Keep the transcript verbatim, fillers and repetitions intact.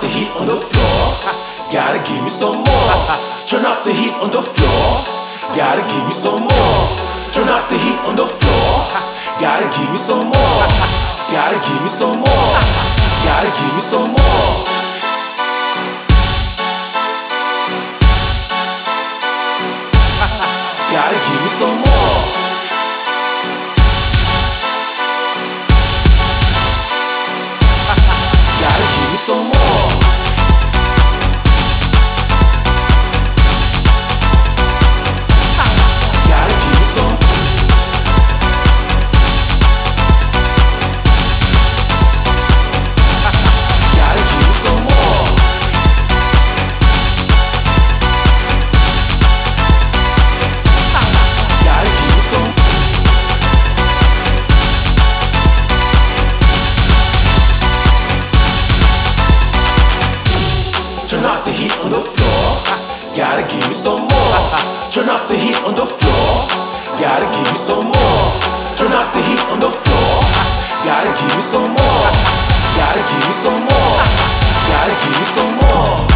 the heat on the floor. Gotta give me some more. Turn up the heat on the floor. Gotta give me some more. Turn up the heat on the floor. Gotta give me some more. Gotta give me some more. Gotta give me some more. Gotta give me some more. Gotta give me some more. Gotta give me some. Gotta give me some more. Gotta give me some. Turn up the heat on the floor. Gotta give me some more. Turn up the heat on the floor. Gotta give me some more. Turn up the heat on the floor. Gotta give me some more. Gotta give me some more. Gotta give me some more.